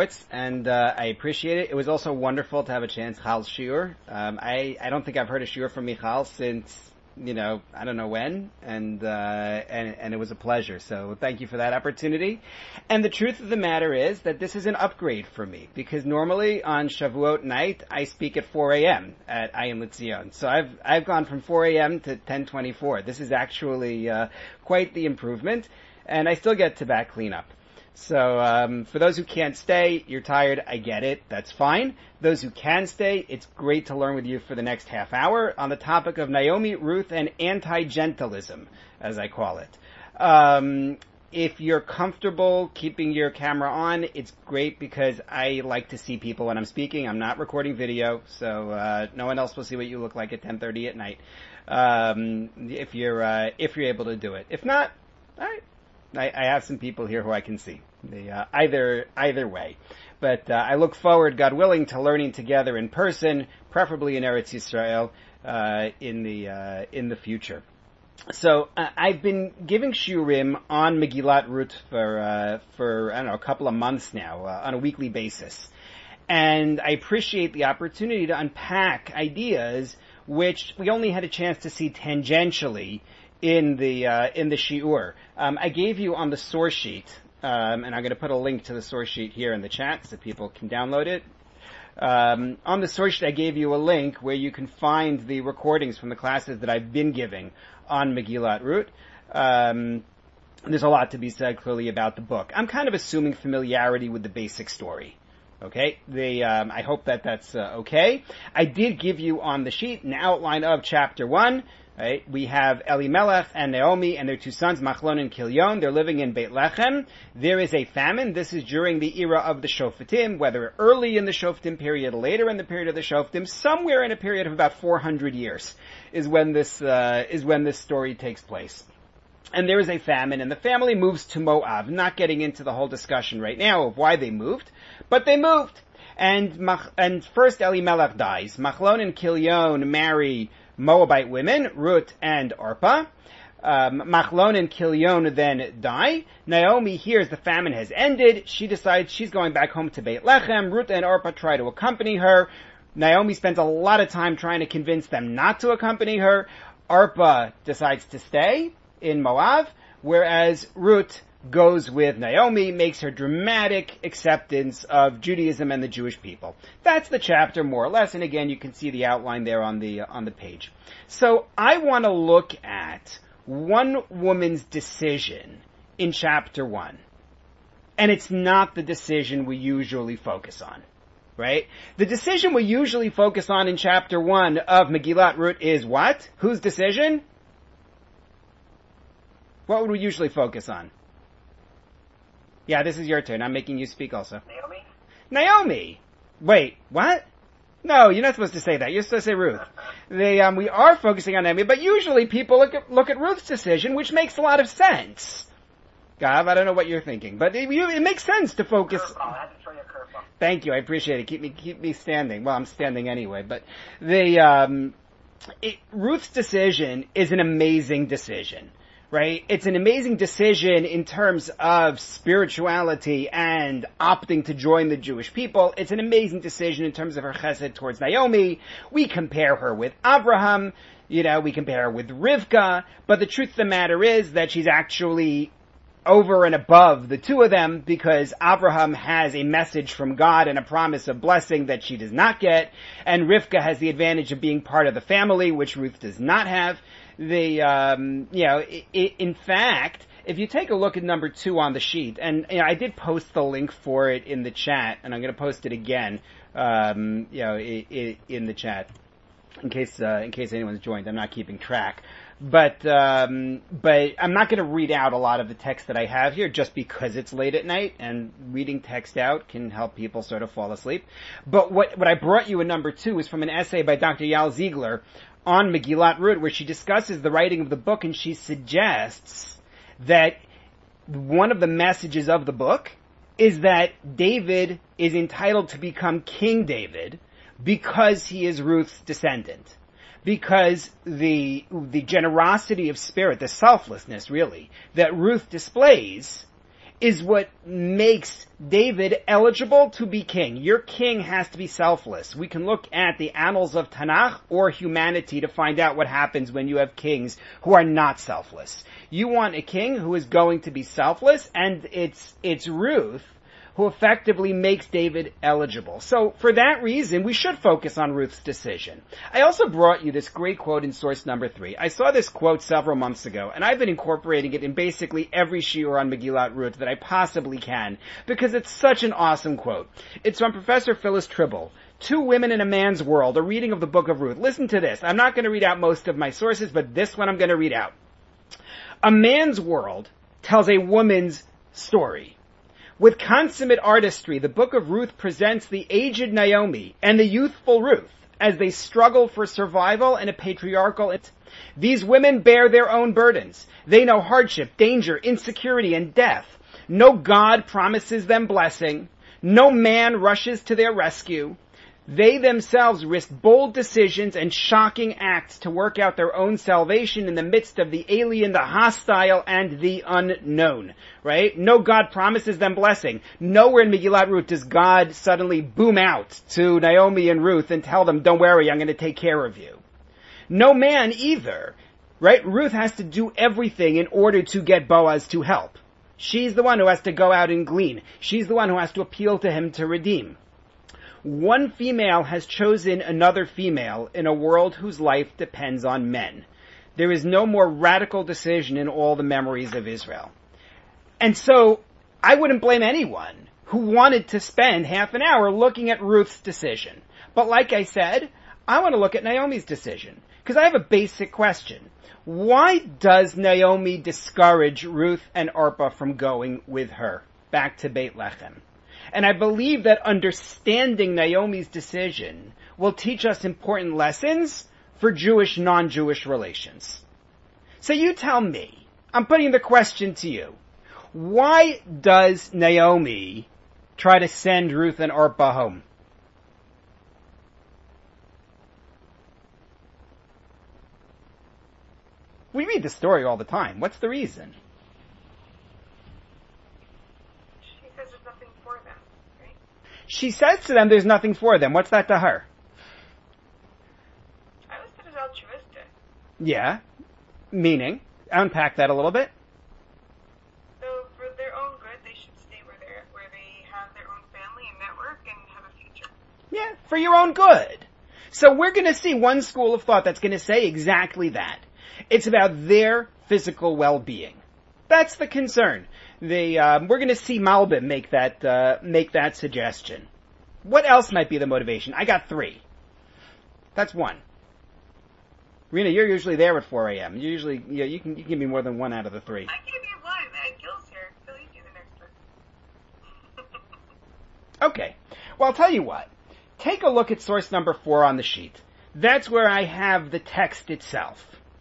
Shavuot, and I appreciate it. It was also wonderful to have a chance, Michal's shiur. I don't think I've heard a shiur from Michal since, I don't know when, and it was a pleasure. So thank you for that opportunity. And the truth of the matter is that this is an upgrade for me, because normally on Shavuot night, I speak at 4 a.m. at Ayin L'Tzion. So I've gone from 4 a.m. to 10:24. This is actually, quite the improvement, and I still get to back cleanup. So, for those who can't stay, you're tired, I get it, that's fine. Those who can stay, it's great to learn with you for the next half hour on the topic of Naomi, Ruth, and anti-gentilism, as I call it. If you're comfortable keeping your camera on, it's great because I like to see people when I'm speaking. I'm not recording video, so, no one else will see what you look like at 10:30 at night. If you're able to do it. If not, alright. I have some people here who I can see. Either way. But I look forward, God willing, to learning together in person, preferably in Eretz Yisrael, in the future. So I've been giving shiurim on Megillat Ruth for I don't know, a couple of months now, on a weekly basis. And I appreciate the opportunity to unpack ideas which we only had a chance to see tangentially in the shiur. I gave you on the source sheet, and I'm going to put a link to the source sheet here in the chat so people can download it. On the source sheet, I gave you a link where you can find the recordings from the classes that I've been giving on Megillat Ruth. There's a lot to be said clearly about the book. I'm kind of assuming familiarity with the basic story. Okay, I hope that's okay. I did give you on the sheet an outline of chapter 1. Right? We have Elimelech and Naomi and their two sons, Machlon and Kilion. They're living in Beit Lechem. There is a famine. This is during the era of the Shoftim, whether early in the Shoftim period, later in the period of the Shoftim, somewhere in a period of about 400 years is when this story takes place. And there is a famine, and the family moves to Moab. Not getting into the whole discussion right now of why they moved, but they moved. And first Elimelech dies. Machlon and Kilion marry Moabite women, Ruth and Orpah. Machlon and Kilion then die. Naomi hears the famine has ended. She decides she's going back home to Beit Lechem. Ruth and Orpah try to accompany her. Naomi spends a lot of time trying to convince them not to accompany her. Orpah decides to stay in Moab, whereas Ruth goes with Naomi, makes her dramatic acceptance of Judaism and the Jewish people. That's the chapter, more or less, and again, you can see the outline there on the page. So, I want to look at one woman's decision in chapter 1. And it's not the decision we usually focus on, right? The decision we usually focus on in chapter 1 of Megillat Ruth is what? Whose decision? What would we usually focus on? Yeah, this is your turn. I'm making you speak also. Naomi! Wait, what? No, you're not supposed to say that. You're supposed to say Ruth. We are focusing on Naomi, but usually people look at Ruth's decision, which makes a lot of sense. Gav, I don't know what you're thinking, but it makes sense to focus. I had to throw you a curveball. Thank you, I appreciate it. Keep me standing. Well, I'm standing anyway, but Ruth's decision is an amazing decision. Right? It's an amazing decision in terms of spirituality and opting to join the Jewish people. It's an amazing decision in terms of her chesed towards Naomi. We compare her with Abraham, we compare her with Rivka, but the truth of the matter is that she's actually over and above the two of them because Abraham has a message from God and a promise of blessing that she does not get, and Rivka has the advantage of being part of the family, which Ruth does not have. In fact, if you take a look at number 2 on the sheet, and I did post the link for it in the chat, and I'm going to post it again, in the chat, in case anyone's joined. I'm not keeping track, but I'm not going to read out a lot of the text that I have here just because it's late at night, and reading text out can help people sort of fall asleep. But what I brought you in number 2 is from an essay by Dr. Yael Ziegler on Megillat Ruth, where she discusses the writing of the book, and she suggests that one of the messages of the book is that David is entitled to become King David because he is Ruth's descendant. Because the generosity of spirit, the selflessness really, that Ruth displays is what makes David eligible to be king. Your king has to be selfless. We can look at the annals of Tanakh or humanity to find out what happens when you have kings who are not selfless. You want a king who is going to be selfless, and it's Ruth who effectively makes David eligible. So for that reason, we should focus on Ruth's decision. I also brought you this great quote in source number 3. I saw this quote several months ago, and I've been incorporating it in basically every shiur on Megillat Ruth that I possibly can, because it's such an awesome quote. It's from Professor Phyllis Tribble. Two Women in a Man's World, a reading of the book of Ruth. Listen to this. I'm not going to read out most of my sources, but this one I'm going to read out. A man's world tells a woman's story. With consummate artistry, the book of Ruth presents the aged Naomi and the youthful Ruth as they struggle for survival in a patriarchal. These women bear their own burdens. They know hardship, danger, insecurity, and death. No God promises them blessing. No man rushes to their rescue. They themselves risk bold decisions and shocking acts to work out their own salvation in the midst of the alien, the hostile, and the unknown. Right? No God promises them blessing. Nowhere in Megillat Ruth does God suddenly boom out to Naomi and Ruth and tell them, don't worry, I'm going to take care of you. No man either. Right? Ruth has to do everything in order to get Boaz to help. She's the one who has to go out and glean. She's the one who has to appeal to him to redeem. One female has chosen another female in a world whose life depends on men. There is no more radical decision in all the memories of Israel. And so, I wouldn't blame anyone who wanted to spend half an hour looking at Ruth's decision. But like I said, I want to look at Naomi's decision. Because I have a basic question. Why does Naomi discourage Ruth and Orpah from going with her back to Beit Lechem? And I believe that understanding Naomi's decision will teach us important lessons for Jewish, non-Jewish relations. So you tell me, I'm putting the question to you, why does Naomi try to send Ruth and Orpah home? We read the story all the time. What's the reason? She says to them there's nothing for them. What's that to her? I was said it's altruistic. Yeah. Meaning? Unpack that a little bit. So for their own good, they should stay where they have their own family and network and have a future. Yeah, for your own good. So we're going to see one school of thought that's going to say exactly that. It's about their physical well-being. That's the concern. We're going to see Malbim make that suggestion. What else might be the motivation? I got 3. That's 1. Rena, you're usually there at 4 a.m. You usually, you can give me more than 1 out of the 3. I gave you 1. Gil's here. Phil, you do the next one. Okay. Well, I'll tell you what. Take a look at source number 4 on the sheet. That's where I have the text itself.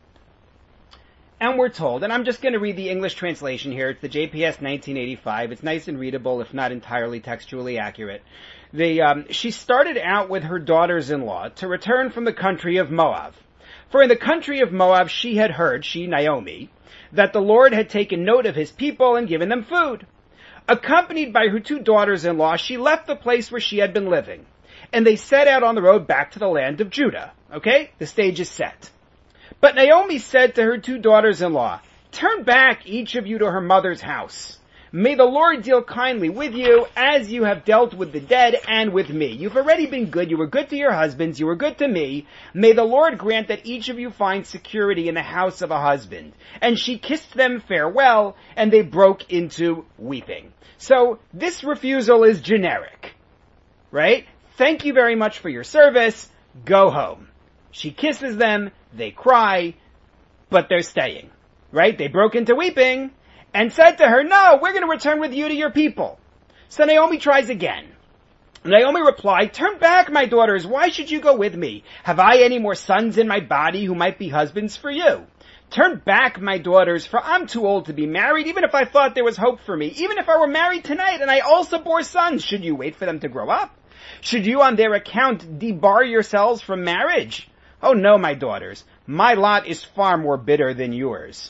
And we're told, and I'm just going to read the English translation here. It's the JPS 1985. It's nice and readable, if not entirely textually accurate. She started out with her daughters-in-law to return from the country of Moab. For in the country of Moab she had heard, she, Naomi, that the Lord had taken note of his people and given them food. Accompanied by her 2 daughters-in-law, she left the place where she had been living. And they set out on the road back to the land of Judah. Okay? The stage is set. But Naomi said to her 2 daughters-in-law, turn back each of you to her mother's house. May the Lord deal kindly with you as you have dealt with the dead and with me. You've already been good. You were good to your husbands. You were good to me. May the Lord grant that each of you find security in the house of a husband. And she kissed them farewell, and they broke into weeping. So this refusal is generic, right? Thank you very much for your service. Go home. She kisses them, they cry, but they're staying, right? They broke into weeping and said to her, no, we're going to return with you to your people. So Naomi tries again. Naomi replied, turn back, my daughters. Why should you go with me? Have I any more sons in my body who might be husbands for you? Turn back, my daughters, for I'm too old to be married, even if I thought there was hope for me. Even if I were married tonight and I also bore sons, should you wait for them to grow up? Should you on their account debar yourselves from marriage? Oh no, my daughters, my lot is far more bitter than yours.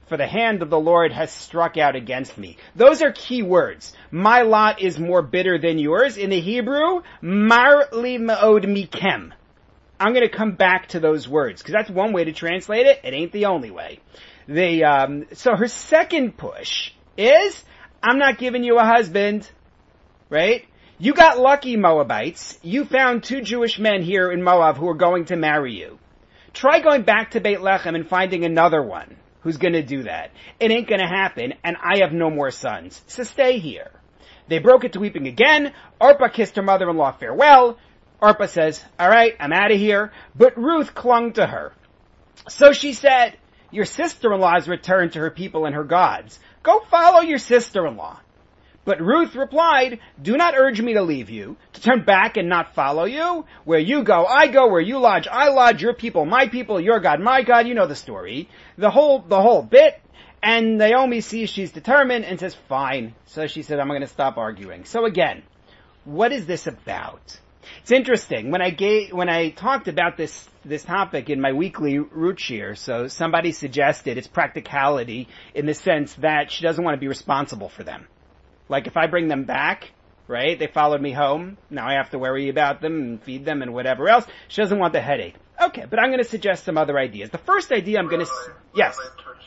for the hand of the Lord has struck out against me. Those are key words. My lot is more bitter than yours. In the Hebrew, mar li me'od mikem. I'm going to come back to those words, because that's one way to translate it. It ain't the only way. So her second push is, I'm not giving you a husband, right? You got lucky, Moabites. You found 2 Jewish men here in Moab who are going to marry you. Try going back to Beit Lechem and finding another one who's going to do that. It ain't going to happen, and I have no more sons. So stay here. They broke into weeping again. Orpah kissed her mother-in-law farewell. Orpah says, all right, I'm out of here. But Ruth clung to her. So she said, your sister-in-law has returned to her people and her gods. Go follow your sister-in-law. But Ruth replied, do not urge me to leave you, to turn back and not follow you. Where you go, I go. Where you lodge, I lodge. Your people, your God, my God. You know the story. The whole bit. And Naomi sees she's determined and says, fine. So she said, I'm going to stop arguing. So again, what is this about? It's interesting. When I talked about this topic in my weekly root shear, so somebody suggested it's practicality in the sense that she doesn't want to be responsible for them. Like if I bring them back, right, they followed me home, now I have to worry about them and feed them and whatever else. She doesn't want the headache. Okay, but I'm going to suggest some other ideas. The first idea I'm going to, yes.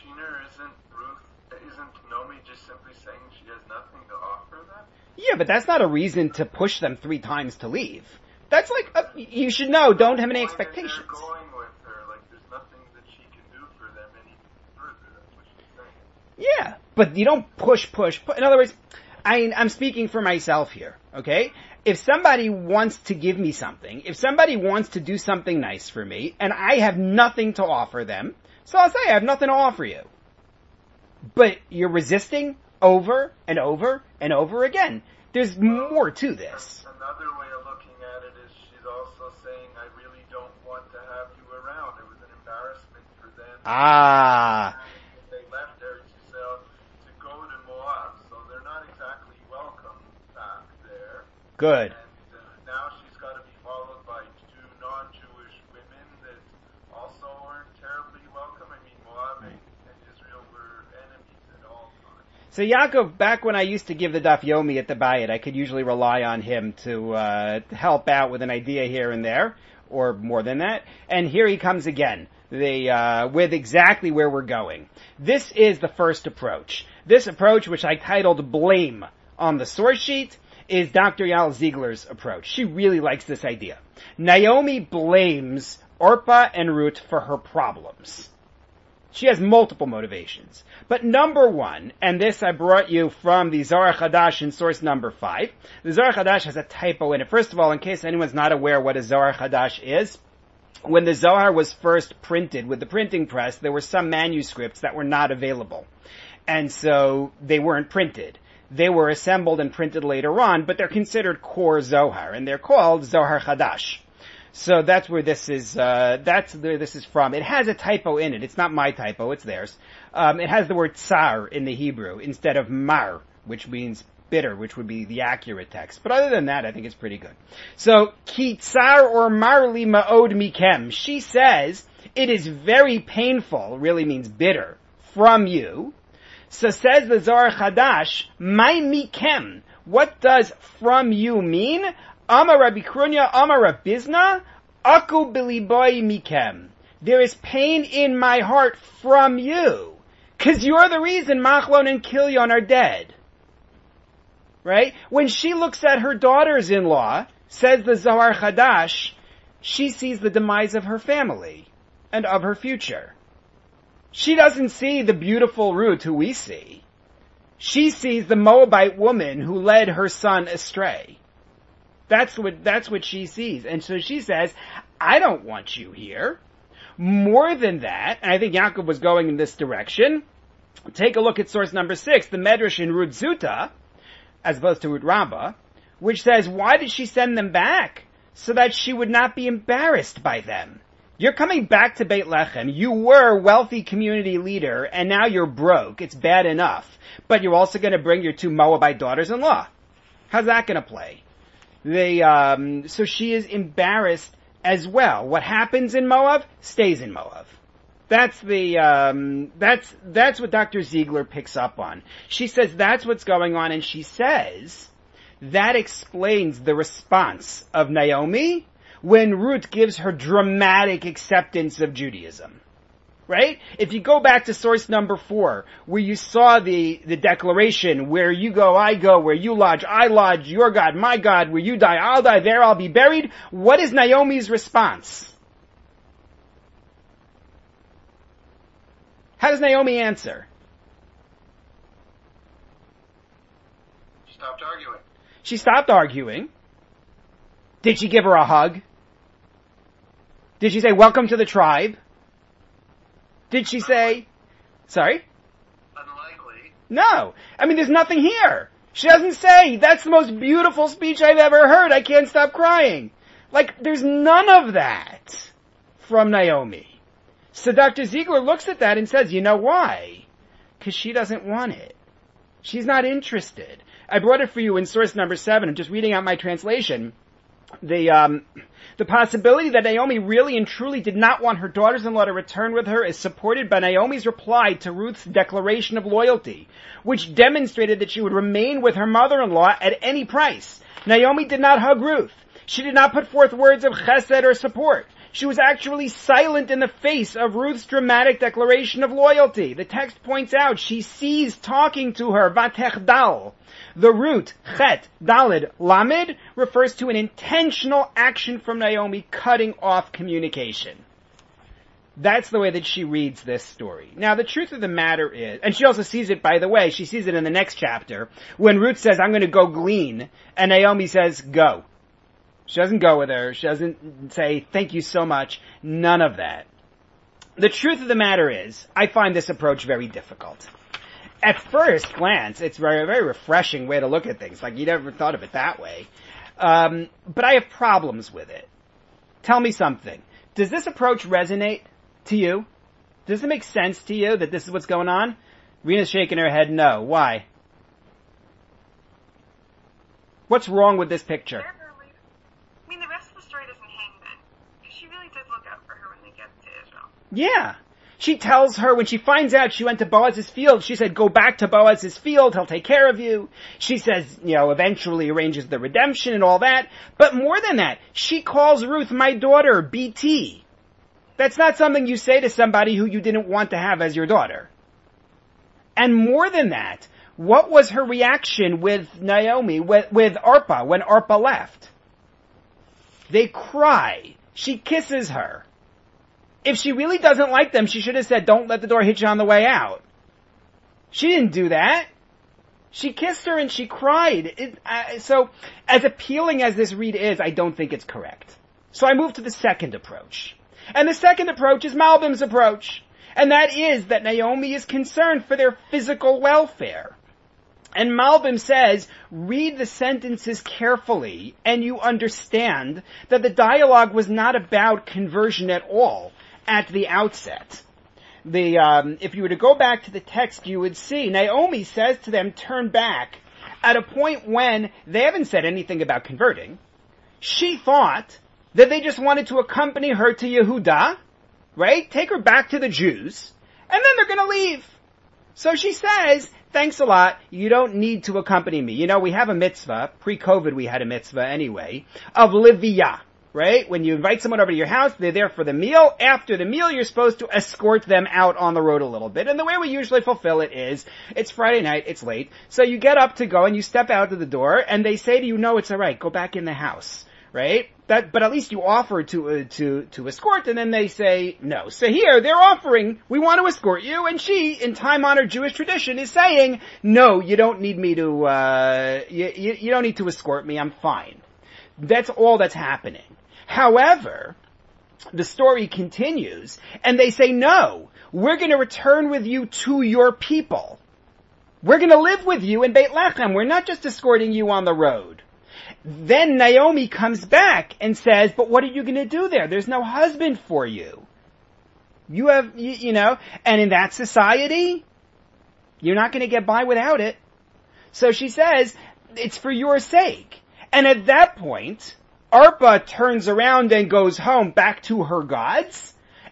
Isn't Naomi just simply saying she has nothing to offer them? Yeah, but that's not a reason to push them 3 times to leave. That's like, you should know, don't have any expectations. They're going with her, like there's nothing that she can do for them any further, that's what she's saying. Yeah, but you don't push. In other words, I'm speaking for myself here, okay? If somebody wants to give me something, if somebody wants to do something nice for me, and I have nothing to offer them, so I'll say I have nothing to offer you. But you're resisting over and over and over again. There's more to this. Another way of looking at it is she's also saying, I really don't want to have you around. It was an embarrassment for them. They left Eretz Yisrael to go to Moab, so they're not exactly welcome back there. Good. And now she's got to be followed by 2 non-Jewish women that also aren't terribly welcome. I mean, Moab and Israel were enemies at all times. So Yaakov, back when I used to give the Daf Yomi at the Bayit, I could usually rely on him to help out with an idea here and there, or more than that. And here he comes again, with exactly where we're going. This is the first approach. This approach, which I titled Blame on the source sheet, is Dr. Yael Ziegler's approach. She really likes this idea. Naomi blames Orpah and Ruth for her problems. She has multiple motivations. But number 1, and this I brought you from the Zohar Chadash in source number 5. The Zohar Chadash has a typo in it. First of all, in case anyone's not aware what a Zohar Chadash is, when the Zohar was first printed with the printing press, there were some manuscripts that were not available. And so they weren't printed. They were assembled and printed later on, but they're considered core Zohar, and they're called Zohar Chadash. So that's where this is, that's where this is from. It has a typo in it. It's not my typo, it's theirs. It has the word tsar in the Hebrew instead of mar, which means bitter, which would be the accurate text. But other than that, I think it's pretty good. So, ki tsar or marli ma'od mikem. She says, it is very painful, really means bitter, from you. So says the Zohar Chadash, my mikem. What does from you mean? Amar Rabbi Krunya, Amar Rabbi Bizna, aku biliboy mikem. There is pain in my heart from you. Cause you're the reason Machlon and Kilion are dead. Right? When she looks at her daughters-in-law, says the Zohar Chadash, she sees the demise of her family and of her future. She doesn't see the beautiful Ruth who we see. She sees the Moabite woman who led her son astray. That's what she sees. And so she says, I don't want you here. More than that, and I think Yaakov was going in this direction, take a look at source number 6, the Medrash in Ruth Zuta, as opposed to Ruth Rabbah, which says, why did she send them back? So that she would not be embarrassed by them. You're coming back to Beit Lechem. You were a wealthy community leader, and now you're broke. It's bad enough. But you're also going to bring your 2 Moabite daughters-in-law. How's that going to play? So she is embarrassed as well. What happens in Moab stays in Moab. That's what Dr. Ziegler picks up on. She says that's what's going on, and she says that explains the response of Naomi when Ruth gives her dramatic acceptance of Judaism. Right? If you go back to source number 4, where you saw the declaration, where you go, I go, where you lodge, I lodge, your God, my God, where you die, I'll die, there I'll be buried. What is Naomi's response? How does Naomi answer? She stopped arguing. She stopped arguing. Did she give her a hug? Did she say, welcome to the tribe? Did she say, sorry? Unlikely. No. I mean, there's nothing here. She doesn't say, that's the most beautiful speech I've ever heard. I can't stop crying. Like, there's none of that from Naomi. So Dr. Ziegler looks at that and says, you know why? Because she doesn't want it. She's not interested. I brought it for you in source number 7. I'm just reading out my translation. The possibility that Naomi really and truly did not want her daughters-in-law to return with her is supported by Naomi's reply to Ruth's declaration of loyalty, which demonstrated that she would remain with her mother-in-law at any price. Naomi did not hug Ruth. She did not put forth words of chesed or support. She was actually silent in the face of Ruth's dramatic declaration of loyalty. The text points out she ceased talking to her, vatechdal. The root, chet, dalid, lamed, refers to an intentional action from Naomi cutting off communication. That's the way that she reads this story. Now, the truth of the matter is, and she also sees it, by the way, she sees it in the next chapter, when Ruth says, I'm going to go glean, and Naomi says, go. She doesn't go with her. She doesn't say, thank you so much. None of that. The truth of the matter is, I find this approach very difficult. At first glance, it's a very, very refreshing way to look at things. Like, you never thought of it that way. But I have problems with it. Tell me something. Does this approach resonate to you? Does it make sense to you that this is what's going on? Rena's shaking her head no. Why? What's wrong with this picture? I mean, the rest of the story doesn't hang then. Because she really does look out for her when they get to Israel. Yeah. She tells her, when she finds out she went to Boaz's field, she said, go back to Boaz's field, he'll take care of you. She says, eventually arranges the redemption and all that. But more than that, she calls Ruth my daughter, BT. That's not something you say to somebody who you didn't want to have as your daughter. And more than that, what was her reaction with Naomi, with Orpah, when Orpah left? They cry. She kisses her. If she really doesn't like them, she should have said, don't let the door hit you on the way out. She didn't do that. She kissed her and she cried. So, as appealing as this read is, I don't think it's correct. So I move to the second approach. And the second approach is Malbim's approach. And that is that Naomi is concerned for their physical welfare. And Malbim says, read the sentences carefully, and you understand that the dialogue was not about conversion at all at the outset. If you were to go back to the text, you would see Naomi says to them, turn back, at a point when they haven't said anything about converting. She thought that they just wanted to accompany her to Yehuda, right? Take her back to the Jews, and then they're going to leave. So she says, thanks a lot, you don't need to accompany me. We have a mitzvah, pre-COVID we had a mitzvah anyway, of liviyah, right? When you invite someone over to your house, they're there for the meal. After the meal, you're supposed to escort them out on the road a little bit. And the way we usually fulfill it is, it's Friday night, it's late, so you get up to go and you step out of the door, and they say to you, no, it's alright, go back in the house, right? But at least you offer to escort, and then they say no. So here, they're offering, we want to escort you, and she, in time-honored Jewish tradition, is saying, no, you don't need me to, you don't need to escort me, I'm fine. That's all that's happening. However, the story continues, and they say, no, we're going to return with you to your people. We're going to live with you in Beit Lechem. We're not just escorting you on the road. Then Naomi comes back and says, but what are you going to do there? There's no husband for you. You have, and in that society, you're not going to get by without it. So she says, it's for your sake. And at that point, Orpah turns around and goes home back to her gods.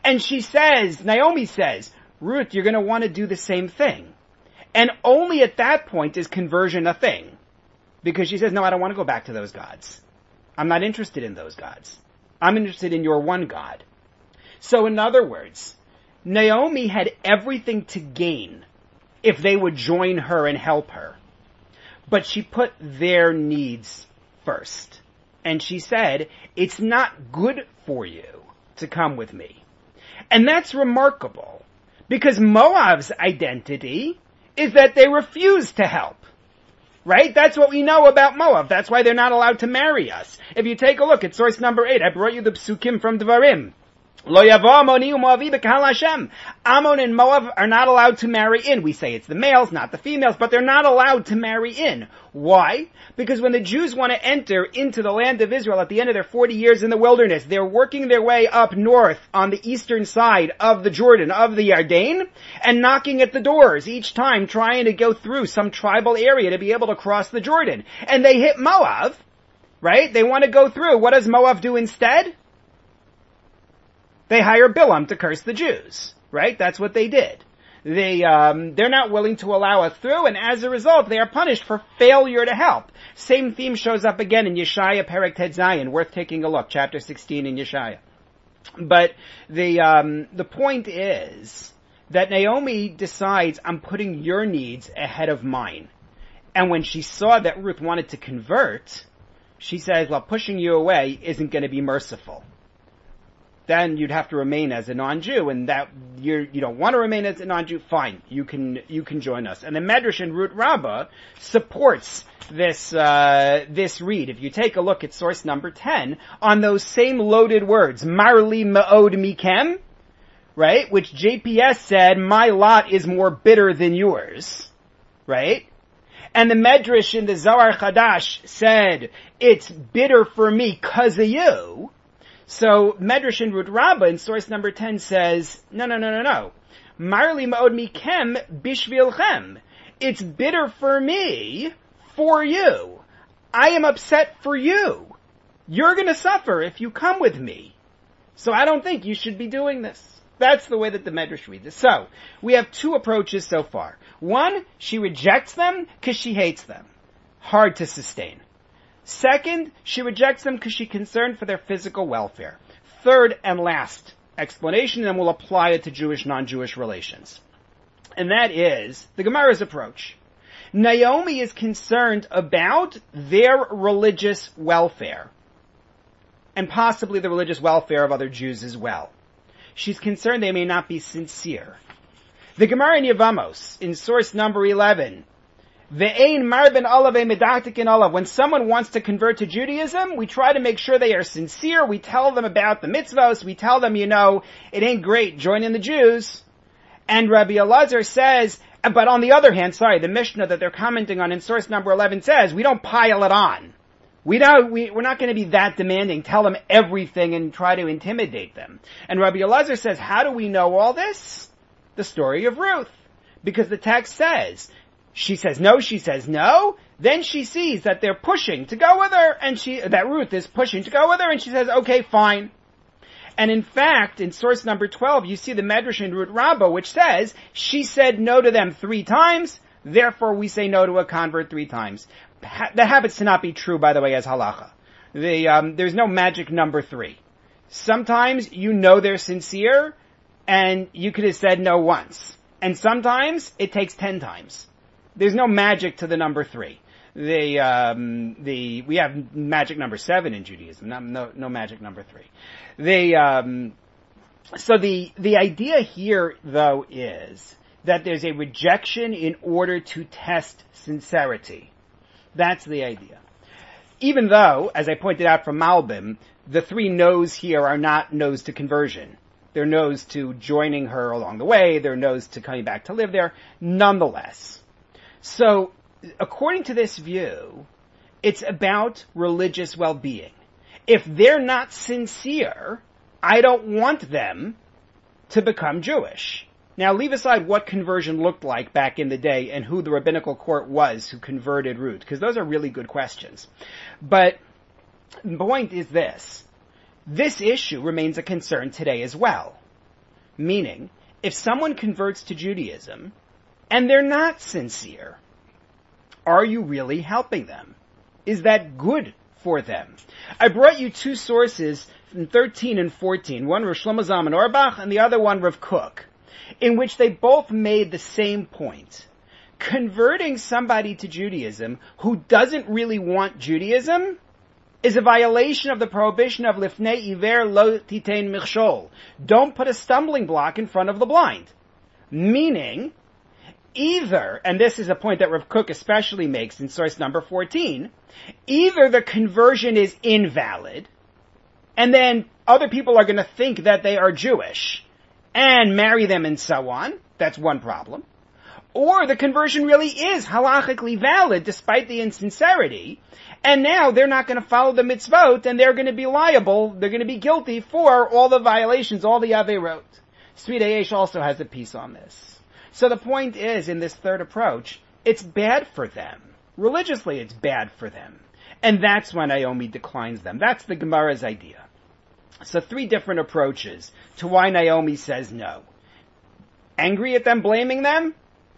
And Naomi says, Ruth, you're going to want to do the same thing. And only at that point is conversion a thing. Because she says, no, I don't want to go back to those gods. I'm not interested in those gods. I'm interested in your one God. So in other words, Naomi had everything to gain if they would join her and help her. But she put their needs first. And she said, it's not good for you to come with me. And that's remarkable. Because Moab's identity is that they refuse to help. Right? That's what we know about Moab. That's why they're not allowed to marry us. If you take a look at source number 8, I brought you the psukim from Devarim. Lo yavo Amoni u'Moavi b'kahal Hashem. Ammon and Moab are not allowed to marry in. We say it's the males, not the females, but they're not allowed to marry in. Why? Because when the Jews want to enter into the land of Israel at the end of their 40 years in the wilderness, they're working their way up north on the eastern side of the Jordan, of the Yarden, and knocking at the doors each time, trying to go through some tribal area to be able to cross the Jordan. And they hit Moab, right? They want to go through. What does Moab do instead? They hire Bilam to curse the Jews, right? That's what they did. They're not willing to allow us through, and as a result, they are punished for failure to help. Same theme shows up again in Yeshaya Perek Tet Zayin, worth taking a look, chapter 16 in Yeshaya. But the point is that Naomi decides, I'm putting your needs ahead of mine. And when she saw that Ruth wanted to convert, she says, well, pushing you away isn't going to be merciful. Then you'd have to remain as a non-Jew, and that you don't want to remain as a non-Jew, fine, you can join us. And the Medrash in Ruth Rabbah supports this read. If you take a look at source number 10, on those same loaded words, Marli Me'od Mikem, right, which JPS said, my lot is more bitter than yours, right? And the Medrash in the Zohar Chadash said, it's bitter for me 'cause of you. So, Medrash in Ruth Rabbah in source number 10 says, no. Marli Me'od Mikem Bishvilchem. It's bitter for me, for you. I am upset for you. You're gonna suffer if you come with me. So I don't think you should be doing this. That's the way that the Medrash reads it. So, we have two approaches so far. One, she rejects them because she hates them. Hard to sustain. Second, she rejects them because she's concerned for their physical welfare. Third and last explanation, and we'll apply it to Jewish, non-Jewish relations. And that is the Gemara's approach. Naomi is concerned about their religious welfare. And possibly the religious welfare of other Jews as well. She's concerned they may not be sincere. The Gemara in Yevamos, in source number 11, Ve'ein marben olav medaktik in olav. When someone wants to convert to Judaism, we try to make sure they are sincere. We tell them about the mitzvos. We tell them, it ain't great, join in the Jews. And Rabbi Elazar says, but on the other hand, the Mishnah that they're commenting on in source number 11 says, we don't pile it on. We're not going to be that demanding. Tell them everything and try to intimidate them. And Rabbi Elazar says, how do we know all this? The story of Ruth. Because the text says, she says no, then she sees that they're pushing to go with her, and that Ruth is pushing to go with her, and she says, okay, fine. And in fact, in source number 12, you see the Medrash in Ruth Rabbah, which says, she said no to them 3 times, therefore we say no to a convert 3 times. That happens to not be true, by the way, as halacha. There's no magic number 3. Sometimes they're sincere, and you could have said no once. And sometimes it takes 10 times. There's no magic to the number 3. We have magic number 7 in Judaism, no magic number 3. So the idea here, though, is that there's a rejection in order to test sincerity. That's the idea. Even though, as I pointed out from Malbim, the 3 no's here are not no's to conversion. They're no's to joining her along the way. They're no's to coming back to live there. Nonetheless. So, according to this view, it's about religious well-being. If they're not sincere, I don't want them to become Jewish. Now, leave aside what conversion looked like back in the day and who the rabbinical court was who converted Ruth, because those are really good questions. But the point is this. This issue remains a concern today as well. Meaning, if someone converts to Judaism and they're not sincere, are you really helping them? Is that good for them? I brought you two sources from 13 and 14, one Rav Shlomo Zalman Auerbach and the other one Rav Kook, in which they both made the same point. Converting somebody to Judaism who doesn't really want Judaism is a violation of the prohibition of lifnei iver lo titein michshol. Don't put a stumbling block in front of the blind. Meaning, either, and this is a point that Rav Kook especially makes in source number 14, either the conversion is invalid, and then other people are going to think that they are Jewish, and marry them and so on. That's one problem. Or the conversion really is halachically valid despite the insincerity, and now they're not going to follow the mitzvot, and they're going to be liable, they're going to be guilty for all the violations, all the averot. Sweet Ayesh also has a piece on this. So the point is, in this third approach, it's bad for them. Religiously, it's bad for them. And that's when Naomi declines them. That's the Gemara's idea. So 3 different approaches to why Naomi says no. Angry at them, blaming them?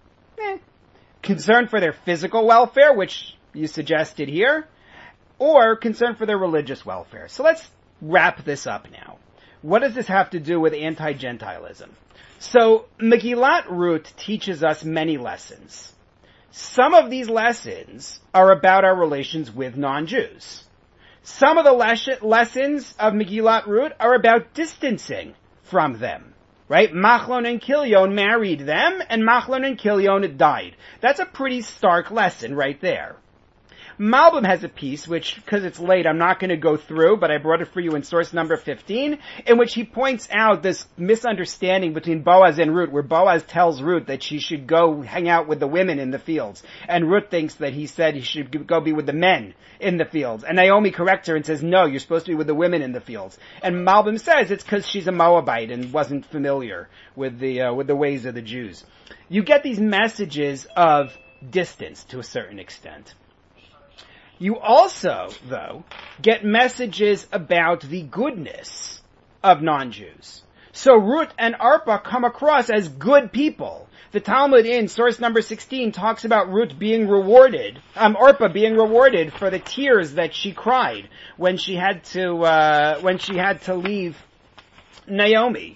Concern for their physical welfare, which you suggested here, or concern for their religious welfare. So let's wrap this up now. What does this have to do with anti-Gentilism? So Megillat Ruth teaches us many lessons. Some of these lessons are about our relations with non-Jews. Some of the lessons of Megillat Ruth are about distancing from them. Right? Machlon and Kilion married them, and Machlon and Kilion died. That's a pretty stark lesson right there. Malbim has a piece, which, because it's late, I'm not going to go through, but I brought it for you in source number 15, in which he points out this misunderstanding between Boaz and Ruth, where Boaz tells Ruth that she should go hang out with the women in the fields, and Ruth thinks that he said he should go be with the men in the fields. And Naomi corrects her and says, no, you're supposed to be with the women in the fields. And Malbim says it's because she's a Moabite and wasn't familiar with the ways of the Jews. You get these messages of distance to a certain extent. You also, though, get messages about the goodness of non-Jews. So Ruth and Arpa come across as good people. The Talmud in source number 16 talks about Ruth being rewarded, Arpa being rewarded for the tears that she cried when she had to leave Naomi.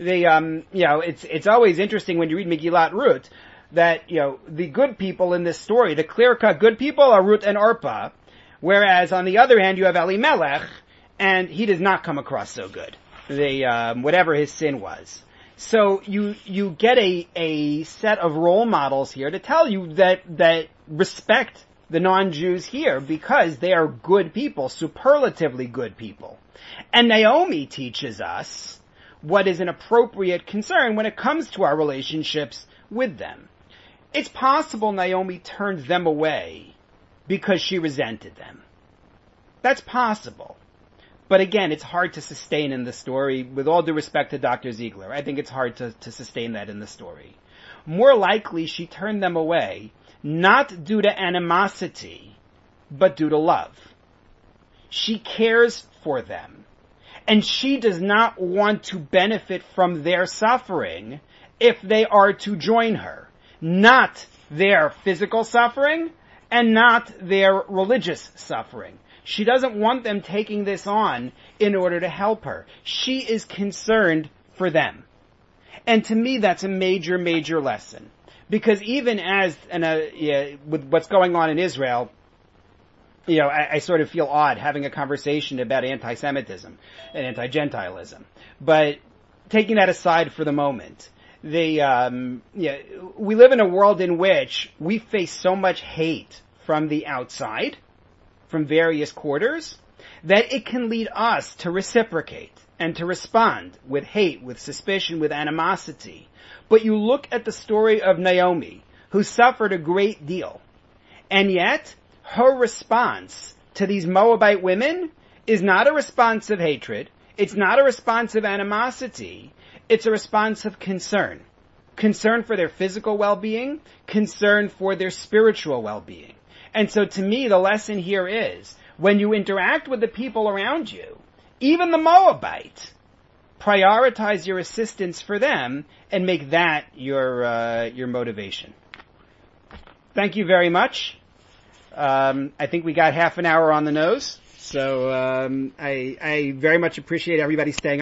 It's always interesting when you read Megillat Ruth that, the good people in this story, the clear-cut good people are Ruth and Arpa, whereas on the other hand you have Elimelech, and he does not come across so good. Whatever his sin was. So you get a set of role models here to tell you that respect the non-Jews here because they are good people, superlatively good people. And Naomi teaches us what is an appropriate concern when it comes to our relationships with them. It's possible Naomi turned them away because she resented them. That's possible. But again, it's hard to sustain in the story. With all due respect to Dr. Ziegler, I think it's hard to sustain that in the story. More likely, she turned them away, not due to animosity, but due to love. She cares for them. And she does not want to benefit from their suffering if they are to join her. Not their physical suffering and not their religious suffering. She doesn't want them taking this on in order to help her. She is concerned for them. And to me, that's a major, major lesson. Because even with what's going on in Israel, I sort of feel odd having a conversation about anti-Semitism and anti-Gentilism. But taking that aside for the moment, we live in a world in which we face so much hate from the outside, from various quarters, that it can lead us to reciprocate and to respond with hate, with suspicion, with animosity. But you look at the story of Naomi, who suffered a great deal, and yet her response to these Moabite women is not a response of hatred, it's not a response of animosity, it's a response of concern. Concern for their physical well-being, concern for their spiritual well-being. And so to me, the lesson here is, when you interact with the people around you, even the Moabite, prioritize your assistance for them and make that your motivation. Thank you very much. I think we got half an hour on the nose, so I very much appreciate everybody staying